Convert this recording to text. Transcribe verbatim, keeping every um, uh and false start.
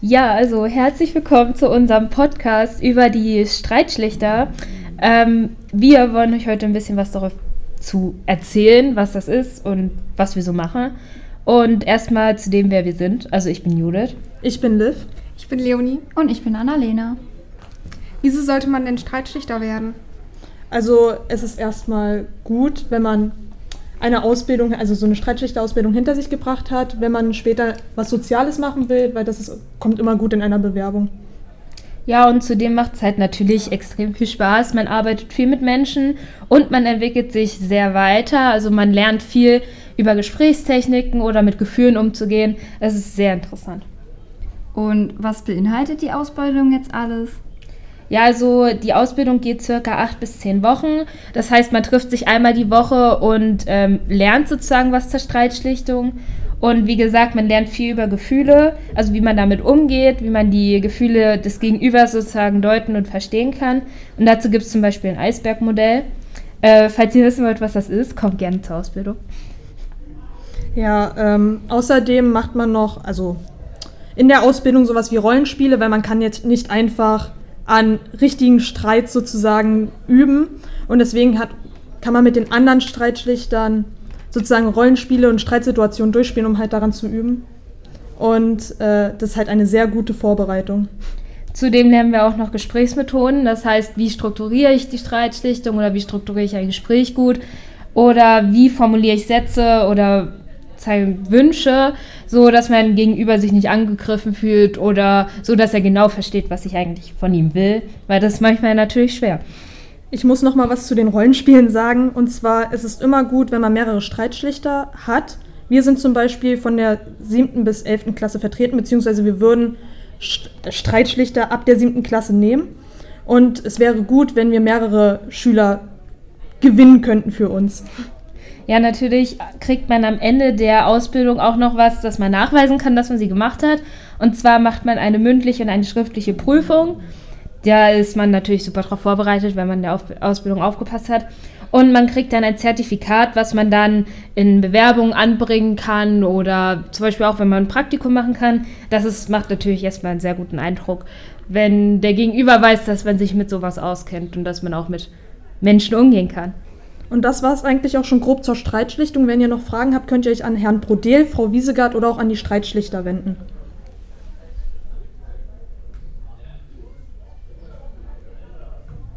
Ja, also herzlich willkommen zu unserem Podcast über die Streitschlichter. Ähm, wir wollen euch heute ein bisschen was dazu erzählen, was das ist und was wir so machen. Und erstmal zu dem, wer wir sind. Also ich bin Judith. Ich bin Liv. Ich bin Leonie. Und ich bin Annalena. Wieso sollte man denn Streitschlichter werden? Also es ist erstmal gut, wenn man eine Ausbildung, also so eine Streitschlichterausbildung hinter sich gebracht hat, wenn man später was Soziales machen will, weil das ist, kommt immer gut in einer Bewerbung. Ja, und zudem macht es halt natürlich extrem viel Spaß. Man arbeitet viel mit Menschen und man entwickelt sich sehr weiter. Also man lernt viel über Gesprächstechniken oder mit Gefühlen umzugehen. Es ist sehr interessant. Und was beinhaltet die Ausbildung jetzt alles? Ja, also die Ausbildung geht circa acht bis zehn Wochen. Das heißt, man trifft sich einmal die Woche und ähm, lernt sozusagen was zur Streitschlichtung. Und wie gesagt, man lernt viel über Gefühle, also wie man damit umgeht, wie man die Gefühle des Gegenübers sozusagen deuten und verstehen kann. Und dazu gibt es zum Beispiel ein Eisbergmodell. Äh, falls ihr wissen wollt, was das ist, kommt gerne zur Ausbildung. Ja, ähm, außerdem macht man noch, also in der Ausbildung sowas wie Rollenspiele, weil man kann jetzt nicht einfach an richtigen Streits sozusagen üben. Und deswegen hat, kann man mit den anderen Streitschlichtern sozusagen Rollenspiele und Streitsituationen durchspielen, um halt daran zu üben. Und äh, das ist halt eine sehr gute Vorbereitung. Zudem lernen wir auch noch Gesprächsmethoden. Das heißt, wie strukturiere ich die Streitschlichtung oder wie strukturiere ich ein Gespräch gut? Oder wie formuliere ich Sätze oder zeige Wünsche, so dass mein Gegenüber sich nicht angegriffen fühlt oder so, dass er genau versteht, was ich eigentlich von ihm will, weil das ist manchmal natürlich schwer. Ich muss noch mal was zu den Rollenspielen sagen, und zwar ist es immer gut, wenn man mehrere Streitschlichter hat. Wir sind zum Beispiel von der siebten bis elften Klasse vertreten, beziehungsweise wir würden Streitschlichter ab der siebten Klasse nehmen, und es wäre gut, wenn wir mehrere Schüler gewinnen könnten für uns. Ja, natürlich kriegt man am Ende der Ausbildung auch noch was, dass man nachweisen kann, dass man sie gemacht hat. Und zwar macht man eine mündliche und eine schriftliche Prüfung. Da ist man natürlich super darauf vorbereitet, wenn man in der Auf- Ausbildung aufgepasst hat. Und man kriegt dann ein Zertifikat, was man dann in Bewerbungen anbringen kann oder zum Beispiel auch, wenn man ein Praktikum machen kann. Das ist, macht natürlich erstmal einen sehr guten Eindruck, wenn der Gegenüber weiß, dass man sich mit sowas auskennt und dass man auch mit Menschen umgehen kann. Und das war es eigentlich auch schon grob zur Streitschlichtung. Wenn ihr noch Fragen habt, könnt ihr euch an Herrn Brodel, Frau Wiesegard oder auch an die Streitschlichter wenden.